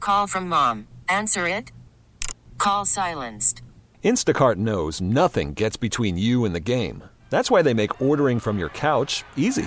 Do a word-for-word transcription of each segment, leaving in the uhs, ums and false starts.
Call from mom. Answer it. Call silenced. Instacart knows nothing gets between you and the game. That's why they make ordering from your couch easy.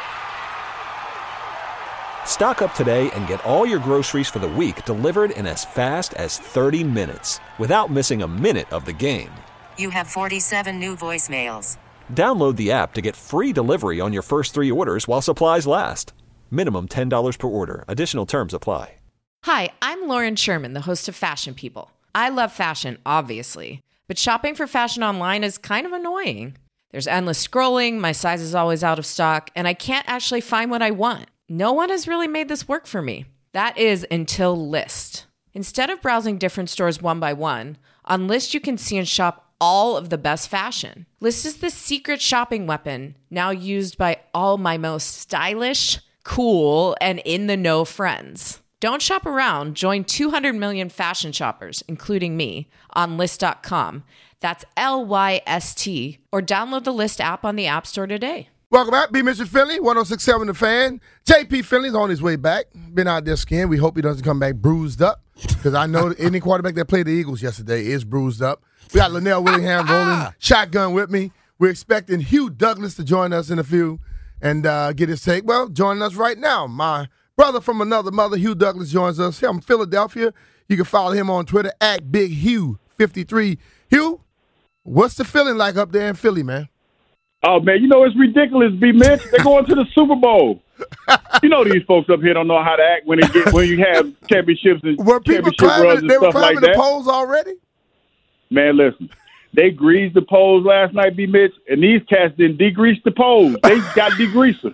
Stock up today and get all your groceries for the week delivered in as fast as thirty minutes without missing a minute of the game. You have forty-seven new voicemails. Download the app to get free delivery on your first three orders while supplies last. Minimum ten dollars per order. Additional terms apply. Hi, I'm Lauren Sherman, the host of Fashion People. I love fashion, obviously, but shopping for fashion online is kind of annoying. There's endless scrolling, my size is always out of stock, and I can't actually find what I want. No one has really made this work for me. That is until Lyst. Instead of browsing different stores one by one, on Lyst you can see and shop all of the best fashion. Lyst is the secret shopping weapon now used by all my most stylish, cool, and in-the-know friends. Don't shop around. Join two hundred million fashion shoppers, including me, on Lyst dot com. That's L Y S T. Or download the Lyst app on the App Store today. Welcome back. B. Mister Finley, one oh six point seven The Fan. J P. Finley's on his way back. Been out there skiing. We hope he doesn't come back bruised up, because I know any quarterback that played the Eagles yesterday is bruised up. We got Linnell Willingham rolling shotgun with me. We're expecting Hugh Douglas to join us in a few and uh, get his take. Well, joining us right now, my brother from another mother, Hugh Douglas, joins us here from Philadelphia. You can follow him on Twitter at Big Hugh fifty-three. Hugh, what's the feeling like up there in Philly, man? Oh, man, you know, it's ridiculous, B. Mitch. They're going to the Super Bowl. You know these folks up here don't know how to act when they get when you have championships and Were people championship runs climbing, and they were stuff like climbing the that. poles already? Man, listen. They greased the poles last night, B. Mitch, and these cats didn't degrease the poles. They got degreasers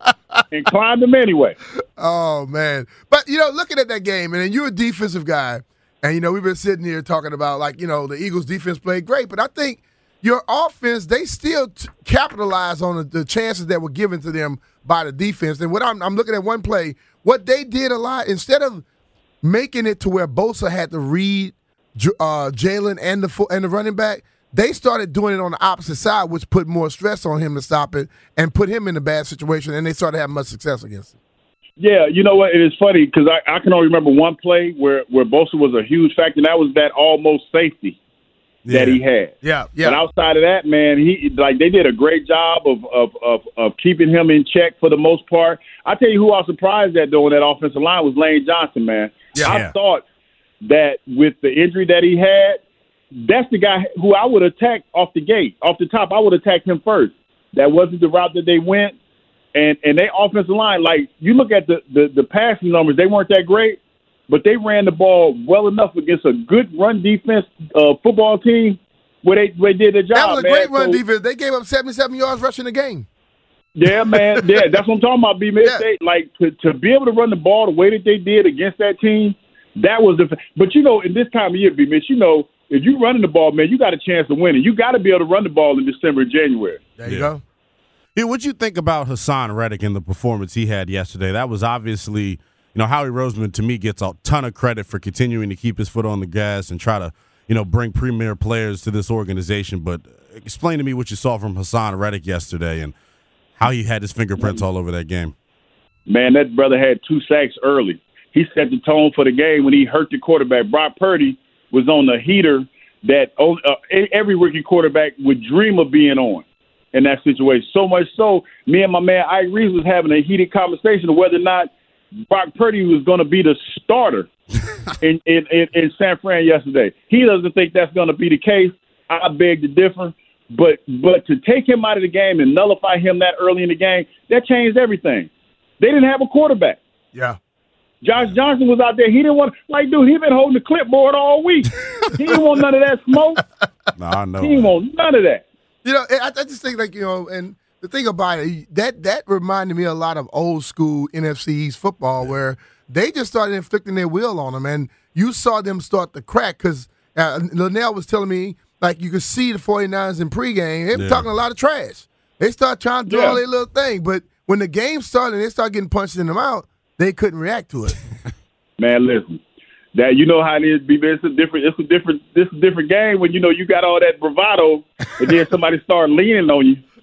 and climbed them anyway. Oh, man. But, you know, looking at that game, and you're a defensive guy, and, you know, we've been sitting here talking about, like, you know, the Eagles' defense played great, but I think your offense, they still t- capitalize on the, the chances that were given to them by the defense. And what I'm, I'm looking at one play, what they did a lot, instead of making it to where Bosa had to read uh, Jalen and the and the running back, they started doing it on the opposite side, which put more stress on him to stop it and put him in a bad situation, and they started having much success against him. Yeah, you know what? It is funny because I, I can only remember one play where, where Bosa was a huge factor, and that was that almost safety yeah. that he had. Yeah, yeah. But outside of that, man, he like they did a great job of, of, of, of keeping him in check for the most part. I tell you who I was surprised at, though, in that offensive line was Lane Johnson, man. Yeah. I Yeah. thought that with the injury that he had, that's the guy who I would attack off the gate, off the top. I would attack him first. That wasn't the route that they went. And and they offensive line, like, you look at the, the, the passing numbers, they weren't that great, but they ran the ball well enough against a good run defense uh, football team where they, where they did their job, That was a man. great run So, defense. They gave up seventy-seven yards rushing the game. yeah, man. Yeah, that's what I'm talking about, B-Man. Yeah. They, like, to, to be able to run the ball the way that they did against that team, that was the – but, you know, in this time of year, B-Man, you know, if you're running the ball, man, you got a chance of winning. You got to be able to run the ball in December and January. There you Yeah. go. Yeah, what'd you think about Hassan Reddick and the performance he had yesterday? That was obviously, you know, Howie Roseman, to me, gets a ton of credit for continuing to keep his foot on the gas and try to, you know, bring premier players to this organization. But explain to me what you saw from Hassan Reddick yesterday and how he had his fingerprints all over that game. Man, that brother had two sacks early. He set the tone for the game when he hurt the quarterback. Brock Purdy was on the heater that uh, every rookie quarterback would dream of being on in that situation. So much so, me and my man Ike Reeves was having a heated conversation of whether or not Brock Purdy was going to be the starter in, in, in, in San Fran yesterday. He doesn't think that's going to be the case. I beg to differ. But but to take him out of the game and nullify him that early in the game, that changed everything. They didn't have a quarterback. Yeah. Josh Johnson was out there. He didn't want, like, dude, he been holding the clipboard all week. He didn't want none of that smoke. No, I know. He didn't want none of that. You know, I, I just think, like, you know, and the thing about it, that that reminded me a lot of old school N F C East football where they just started inflicting their will on them, and you saw them start to crack because uh, Linnell was telling me, like, you could see the 49ers in pregame. They were Yeah. talking a lot of trash. They start trying to do Yeah. all their little thing, but when the game started and they started getting punched in the mouth, they couldn't react to it. Man, listen. That you know how it is, B. It's a different, it's a different, this is a different game when you know you got all that bravado, and then somebody start leaning on you.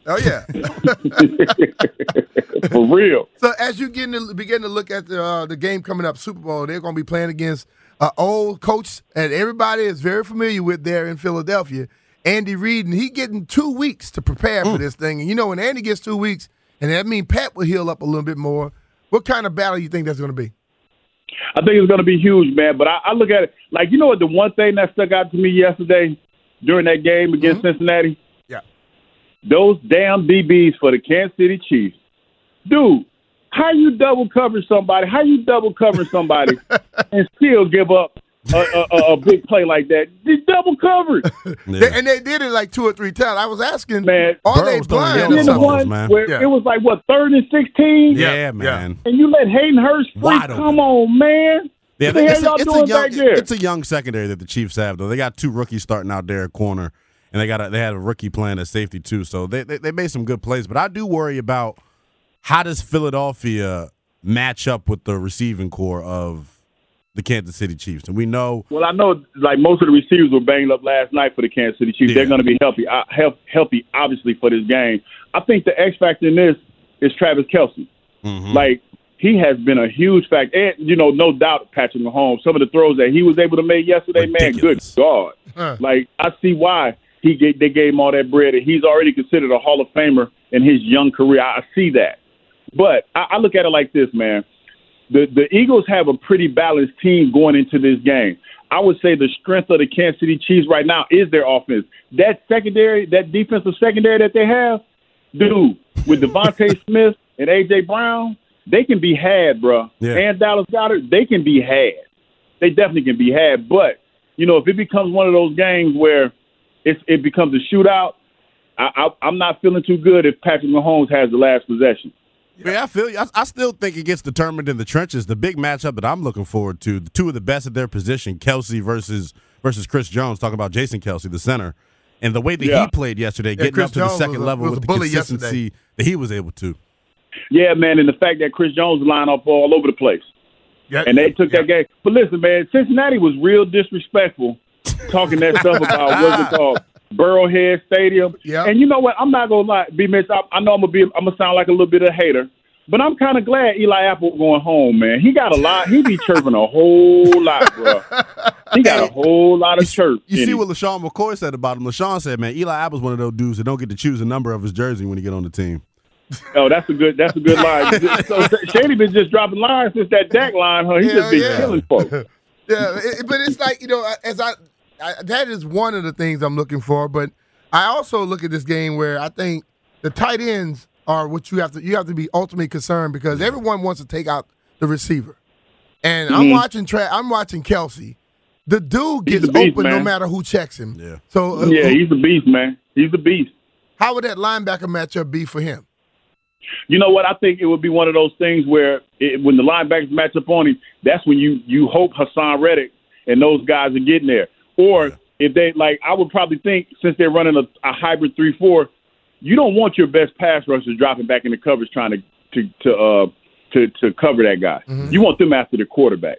Oh, yeah. For real. So as you begin to, begin to look at the, uh, the game coming up, Super Bowl, they're going to be playing against an old coach that everybody is very familiar with there in Philadelphia, Andy Reid, and he getting two weeks to prepare mm. for this thing. And, you know, when Andy gets two weeks, and that means Pat will heal up a little bit more, what kind of battle you think that's going to be? I think it's going to be huge, man. But I, I look at it like, you know what, the one thing that stuck out to me yesterday during that game against mm-hmm. Cincinnati? Yeah. Those damn D Bs for the Kansas City Chiefs. Dude, how you double cover somebody? How you double cover somebody and still give up a, a, a big play like that? They double covered. Yeah. They, and they did it like two or three times. I was asking, man, are they blind? And the one man. where yeah. it was like, what, third and sixteen? Yeah, yeah, man. And you let Hayden Hurst free? Come on, man. Yeah, what the hell y'all it's doing a young, back there? It's a young secondary that the Chiefs have, though. They got two rookies starting out there at corner, and they got a, they had a rookie playing at safety, too. So they, they they made some good plays. But I do worry about how does Philadelphia match up with the receiving core of the Kansas City Chiefs? And we know – Well, I know, like, most of the receivers were banged up last night for the Kansas City Chiefs. Yeah. They're going to be healthy, uh, health, healthy, obviously, for this game. I think the X factor in this is Travis Kelce. Mm-hmm. Like, he has been a huge factor. And, you know, no doubt Patrick Mahomes, some of the throws that he was able to make yesterday, Ridiculous. man, good God. Huh. Like, I see why he gave, they gave him all that bread, and he's already considered a Hall of Famer in his young career. I see that. But I, I look at it like this, man. The the Eagles have a pretty balanced team going into this game. I would say the strength of the Kansas City Chiefs right now is their offense. That secondary, that defensive secondary that they have, dude, with Devontae Smith and A J. Brown, they can be had, bro. Yeah. And Dallas Goedert, they can be had. They definitely can be had. But, you know, if it becomes one of those games where it's, it becomes a shootout, I, I, I'm not feeling too good if Patrick Mahomes has the last possession. Yeah, I feel you. I, I still think it gets determined in the trenches. The big matchup that I'm looking forward to, the two of the best at their position, Kelce versus versus Chris Jones, talking about Jason Kelce, the center, and the way that yeah. he played yesterday, yeah, getting Chris up to Jones the second was a, level was with a the bully consistency yesterday. that he was able to. Yeah, man, and the fact that Chris Jones lined up all over the place. Yeah. And they took yeah. that game. But listen, man, Cincinnati was real disrespectful talking that stuff about what's it called, Burrowhead Stadium. Yeah. And you know what? I'm not gonna lie, B Mitch. I, I know I'm gonna be, I'm gonna sound like a little bit of a hater, but I'm kind of glad Eli Apple going home, man. He got a lot. He be chirping a whole lot, bro. He got a whole lot of chirp. You see him. what LaShawn McCoy said about him. LaShawn said, "Man, Eli Apple's one of those dudes that don't get to choose the number of his jersey when he get on the team." Oh, that's a good. That's a good line. So Shady been just dropping lines since that Dak line, huh? He Yeah, just been yeah. killing folks. Yeah, it, but it's like, you know, as I, I that is one of the things I'm looking for. But I also look at this game where I think the tight ends are what you have to you have to be ultimately concerned because everyone wants to take out the receiver. And Mm-hmm. I'm watching Tra- I'm watching Kelce. The dude He's gets a beast, open no man. matter who checks him. Yeah. So uh, Yeah, he's a beast, man. He's a beast. how would that linebacker matchup be for him? You know what? I think it would be one of those things where it, when the linebackers match up on him, that's when you you hope Hassan Reddick and those guys are getting there. Or Yeah. if they like, I would probably think since they're running a, a hybrid three four, you don't want your best pass rushers dropping back in the coverage trying to to to uh, to, to cover that guy. Mm-hmm. You want them after the quarterback.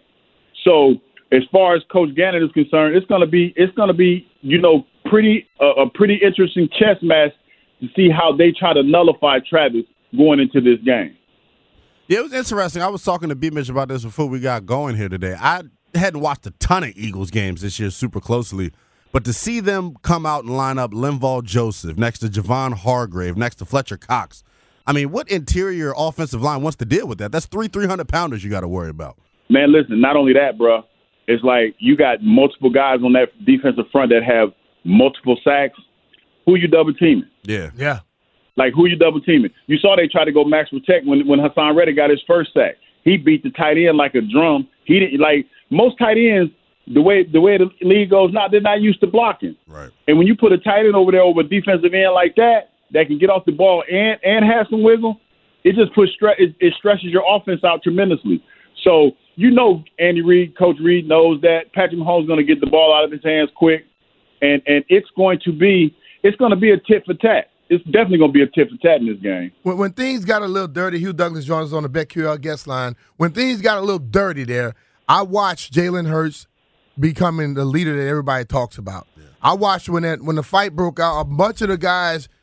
So as far as Coach Gannon is concerned, it's gonna be it's gonna be you know pretty uh, a pretty interesting chess match to see how they try to nullify Travis going into this game. Yeah, it was interesting. I was talking to B. Mitch about this before we got going here today. I hadn't watched a ton of Eagles games this year super closely, but to see them come out and line up Linval Joseph next to Javon Hargrave, next to Fletcher Cox, I mean, what interior offensive line wants to deal with that? That's three three hundred pounders you got to worry about. Man, listen, not only that, bro, it's like you got multiple guys on that defensive front that have multiple sacks. Who you double teaming? Yeah. Yeah. Like, who you double teaming? You saw they tried to go max protect when when Hassan Reddick got his first sack. He beat the tight end like a drum. He didn't like most tight ends. The way the way the league goes now, they're not used to blocking. Right. And when you put a tight end over there over a defensive end like that, that can get off the ball and and have some wiggle, it just puts stre- it, it stresses your offense out tremendously. So you know, Andy Reid, Coach Reid knows that Patrick Mahomes is going to get the ball out of his hands quick, and and it's going to be it's going to be a tit for tat. It's definitely going to be a tit for tat in this game. When, when things got a little dirty, Hugh Douglas Jones is on the BetQL guest line. When things got a little dirty there, I watched Jalen Hurts becoming the leader that everybody talks about. Yeah. I watched when that when the fight broke out, a bunch of the guys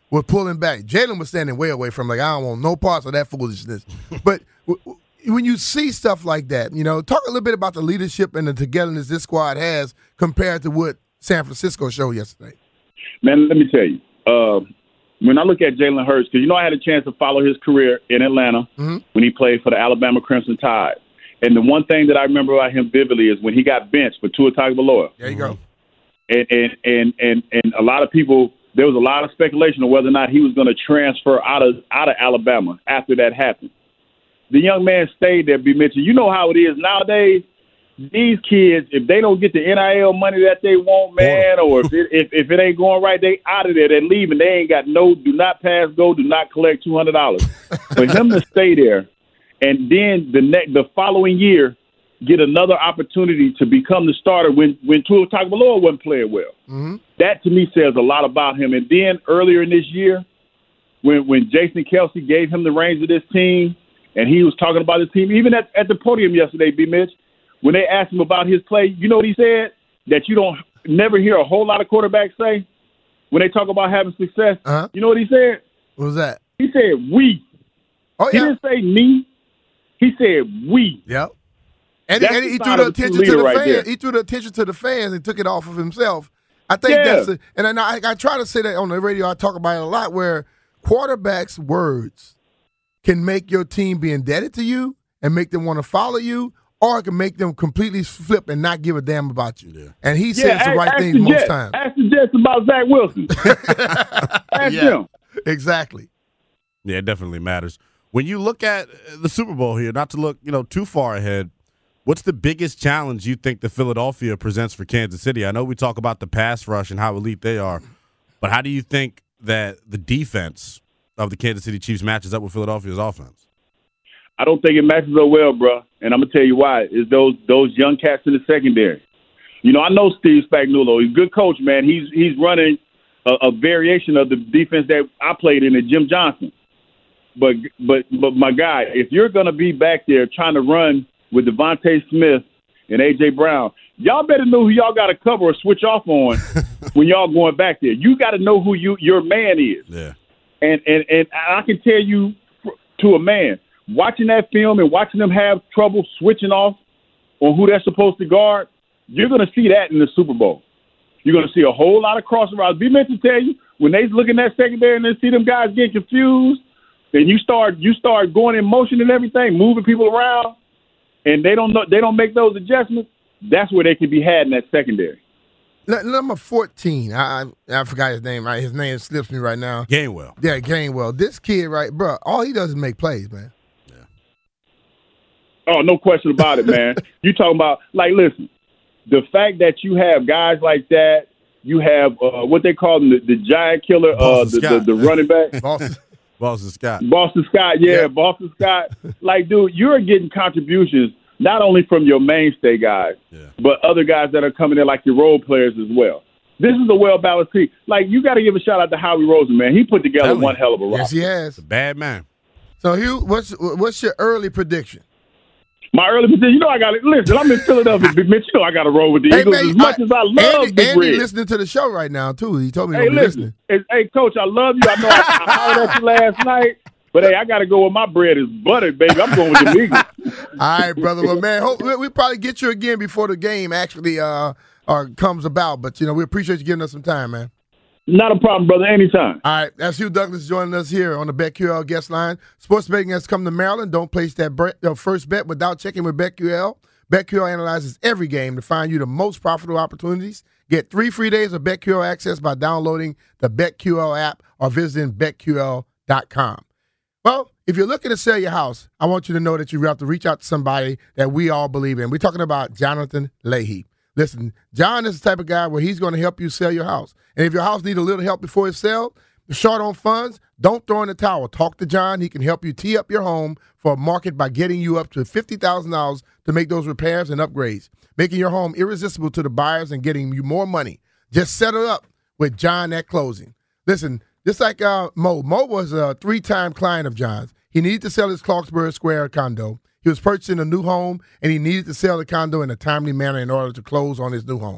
was pulling back. Jalen was standing way away from like, I don't want no parts of that foolishness. But w- w- when you see stuff like that, you know, talk a little bit about the leadership and the togetherness this squad has compared to what San Francisco showed yesterday. Man, let me tell you. Uh, when I look at Jalen Hurts, because, you know, I had a chance to follow his career in Atlanta mm-hmm. when he played for the Alabama Crimson Tide. And the one thing that I remember about him vividly is when he got benched for Tua Tagovailoa. There you go. And, and, and, and, and a lot of people, there was a lot of speculation of whether or not he was going to transfer out of out of Alabama after that happened. The young man stayed there, B. Mitchell. You know how it is nowadays. These kids, if they don't get the N I L money that they want, man, or if it, if, if it ain't going right, they out of there. They're leaving. They ain't got no do not pass go, do not collect two hundred dollars. For him to stay there and then the next, the following year get another opportunity to become the starter when, when Tua Tagovailoa wasn't playing well. Mm-hmm. That, to me, says a lot about him. And then earlier in this year, when, when Jason Kelsey gave him the reins of this team, and he was talking about his team, even at, at the podium yesterday, B. Mitch, when they asked him about his play, you know what he said? That you don't never hear a whole lot of quarterbacks say when they talk about having success. Uh-huh. You know what he said? What was that? He said, we. Oh, yeah. He didn't say me. He said, we. Yep. And, and he threw the attention to the right fans. There. He threw the attention to the fans and took it off of himself. I think yeah. that's a, and I, I try to say that on the radio. I talk about it a lot where quarterbacks' words can make your team be indebted to you and make them want to follow you, or it can make them completely flip and not give a damn about you. Yeah. And he says yeah, the right thing most Jets, times. Ask the Jets about Zach Wilson. Ask yeah, him. Exactly. Yeah, it definitely matters. When you look at the Super Bowl here, not to look, you know, too far ahead, what's the biggest challenge you think the Philadelphia presents for Kansas City? I know we talk about the pass rush and how elite they are, but how do you think that the defense of the Kansas City Chiefs matches up with Philadelphia's offense? I don't think it matches up well, bro. And I'm going to tell you why. Is those those young cats in the secondary. You know, I know Steve Spagnuolo. He's a good coach, man. He's he's running a, a variation of the defense that I played in at Jim Johnson. But, but, but my guy, if you're going to be back there trying to run with Devontae Smith and A J. Brown, y'all better know who y'all got to cover or switch off on when y'all going back there. You got to know who you your man is. Yeah. And, and and I can tell you to a man, watching that film and watching them have trouble switching off on who they're supposed to guard, you're going to see that in the Super Bowl. You're going to see a whole lot of crossing routes. Be meant to tell you, when they look in that secondary and they see them guys get confused, then you start you start going in motion and everything, moving people around, and they don't know they don't make those adjustments. That's where they can be had in that secondary. Number fourteen, I, I I forgot his name. Right, his name slips me right now. Gainwell. Yeah, Gainwell. This kid, right, bro. All he does is make plays, man. Yeah. Oh, no question about it, man. You talking about like, listen, the fact that you have guys like that, you have uh, what they call them, the, the giant killer, uh, the, the, the running back, Boston. Boston Scott. Boston Scott, yeah, yeah, Boston Scott. Like, dude, you're getting contributions not only from your mainstay guys, yeah. but other guys that are coming in like your role players as well. This is a well-balanced team. Like, you got to give a shout-out to Howie Roseman, man. He put together one hell of a roster. Yes, he has. A bad man. So, Hugh, what's what's your early prediction? My early prediction, you know I got to – listen, I'm in Philadelphia, Big Mitch. You know I got to roll with the hey, Eagles man, as much I, as I love Andy, Big Andy Red. listening to the show right now, too. He told me hey, he'll be listen, listening. Hey, Coach, I love you. I know I, I hollered at you last night. But, hey, I got to go where my bread is buttered, baby. I'm going with the Eagles. All right, brother. Well, man, hope, we, we probably get you again before the game actually uh, uh, comes about. But, you know, we appreciate you giving us some time, man. Not a problem, brother. Anytime. All right. That's Hugh Douglas joining us here on the BetQL guest line. Sports betting has come to Maryland. Don't place that bre- uh, first bet without checking with BetQL. BetQL analyzes every game to find you the most profitable opportunities. Get three free days of BetQL access by downloading the BetQL app or visiting bet Q L dot com. Well, if you're looking to sell your house, I want you to know that you have to reach out to somebody that we all believe in. We're talking about Jonathan Leahy. Listen, John is the type of guy where he's going to help you sell your house. And if your house needs a little help before it sells, short on funds, don't throw in the towel. Talk to John. He can help you tee up your home for a market by getting you up to fifty thousand dollars to make those repairs and upgrades, making your home irresistible to the buyers and getting you more money. Just set it up with John at closing. Listen, just like uh, Mo. Mo was a three-time client of John's. He needed to sell his Clarksburg Square condo. He was purchasing a new home, and he needed to sell the condo in a timely manner in order to close on his new home.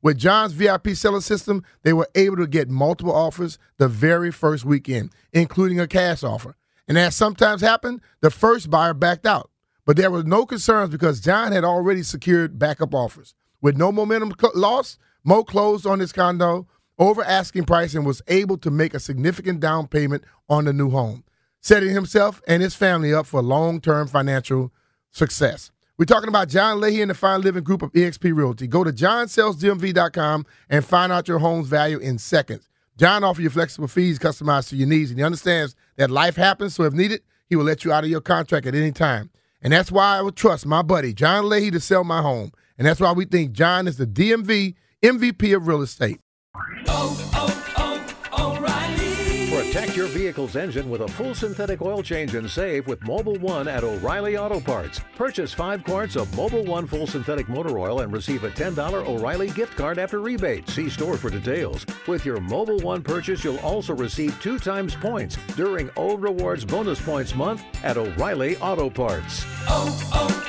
With John's V I P seller system, they were able to get multiple offers the very first weekend, including a cash offer. And as sometimes happened, the first buyer backed out. But there were no concerns because John had already secured backup offers. With no momentum cl- lost, Mo closed on his condo over asking price and was able to make a significant down payment on the new home, setting himself and his family up for long-term financial success. We're talking about John Leahy and the Fine Living Group of eXp Realty. Go to john sells d m v dot com and find out your home's value in seconds. John offers you flexible fees customized to your needs, and he understands that life happens, so if needed, he will let you out of your contract at any time. And that's why I would trust my buddy, John Leahy, to sell my home. And that's why we think John is the D M V M V P of real estate. Oh, oh, oh, O'Reilly. Protect your vehicle's engine with a full synthetic oil change and save with Mobil one at O'Reilly Auto Parts. Purchase five quarts of Mobil one full synthetic motor oil and receive a ten dollars O'Reilly gift card after rebate. See store for details. With your Mobil one purchase, you'll also receive two times points during O Rewards Bonus Points Month at O'Reilly Auto Parts. Oh,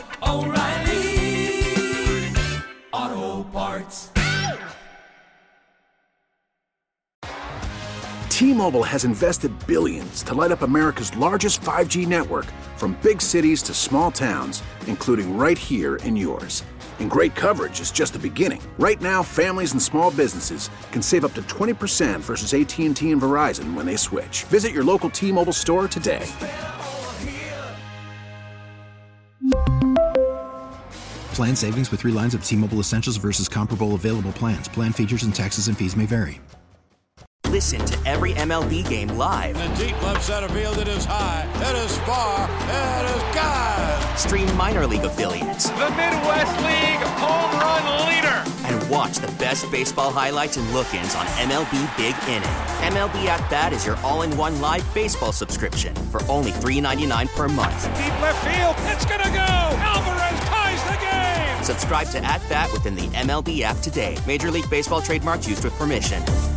oh, oh, O'Reilly Auto Parts. T-Mobile has invested billions to light up America's largest five G network, from big cities to small towns, including right here in yours. And great coverage is just the beginning. Right now, families and small businesses can save up to twenty percent versus A T and T and Verizon when they switch. Visit your local T-Mobile store today. Plan savings with three lines of T-Mobile Essentials versus comparable available plans. Plan features and taxes and fees may vary. Listen to every M L B game live. In the deep left center field, it is high, it is far, it is gone. Stream minor league affiliates. The Midwest League home run leader. And watch the best baseball highlights and look-ins on M L B Big Inning. M L B At Bat is your all-in-one live baseball subscription for only three dollars and ninety-nine cents per month. Deep left field, it's gonna go. Alvarez ties the game. Subscribe to At Bat within the M L B app today. Major League Baseball trademarks used with permission.